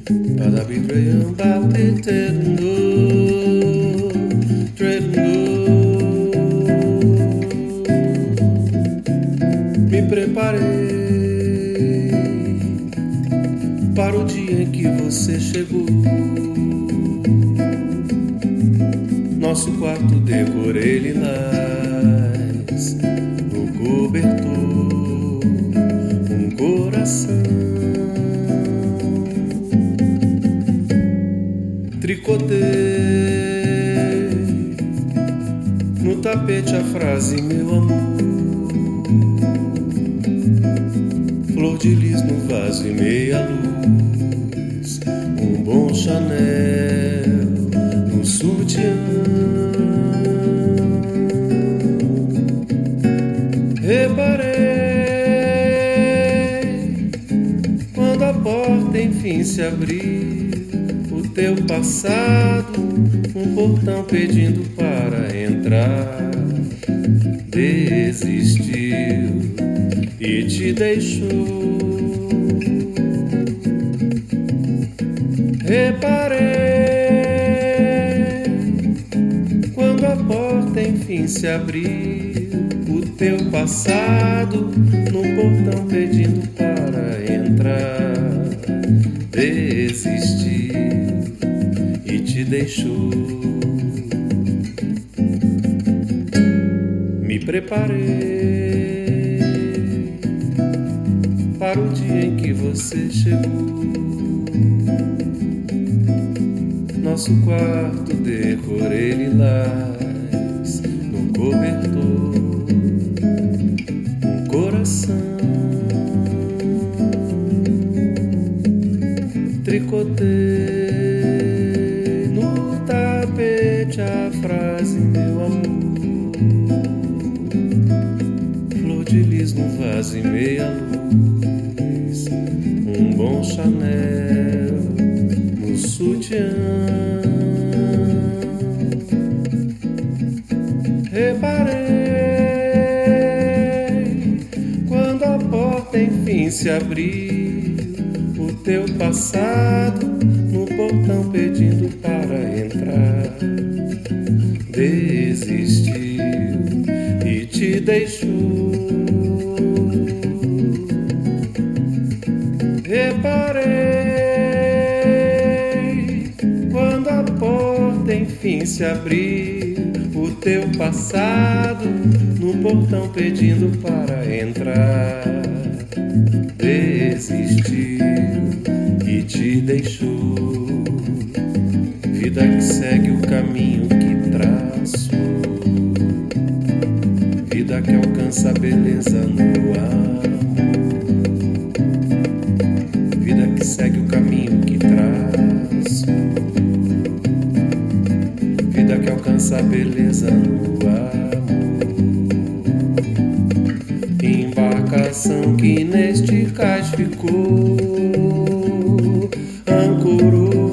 Me preparei para o dia em que você chegou. Nosso quarto decorei lilás, no cobertor, um coração. Tricotei no tapete a frase meu amor. Flor de lis no vaso e meia luz, um bom Chanel no sutiã. Reparei quando a porta enfim se abriu, o teu passado, um portão pedindo para entrar. Desistiu e te deixou. Reparei quando a porta enfim se abriu, o teu passado no portão pedindo para entrar. Desistiu e te deixou. Me preparei para o dia em que você chegou. Nosso quarto decorei lilás, no cobertor, um coração. Tricotei no tapete a frase meu amor. Flor de lis no vaso e meia luz, um bom Chanel no sutiã. Reparei quando a porta enfim se abriu, o teu passado no portão pedindo para entrar. Desistiu e te deixou. Reparei quando a porta enfim se abriu, o teu passado no portão pedindo para entrar. Desistiu e te deixou. Vida que segue o caminho que traçou, vida que alcança a beleza no amor, vida que segue o caminho que traçou, vida que alcança a beleza no amor. Embarcação que neste cais ficou, ancorou